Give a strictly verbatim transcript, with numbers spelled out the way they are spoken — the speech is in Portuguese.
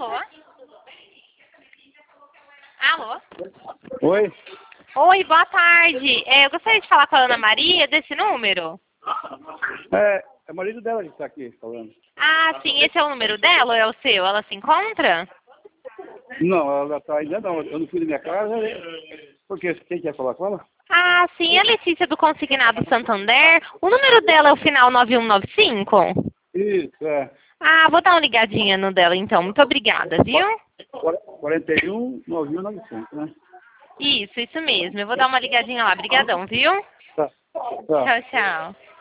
Alô? Alô? Oi? Oi, boa tarde. É, eu gostaria de falar com a Ana Maria desse número. É, é o marido dela que está aqui falando. Ah, sim, esse é o número dela ou é o seu? Ela se encontra? Não, ela está ainda não. Eu não fui da minha casa. Por quê? Quem quer falar com ela? Ah, sim, a Letícia do Consignado Santander. O número dela é o final nove um nove cinco? Isso, é. Ah, vou dar uma ligadinha no dela então. Muito obrigada, viu? quarenta e um, nove mil e novecentos, né? Isso, isso mesmo. Eu vou dar uma ligadinha lá. Obrigadão, viu? Tá. Tá. Tchau, tchau.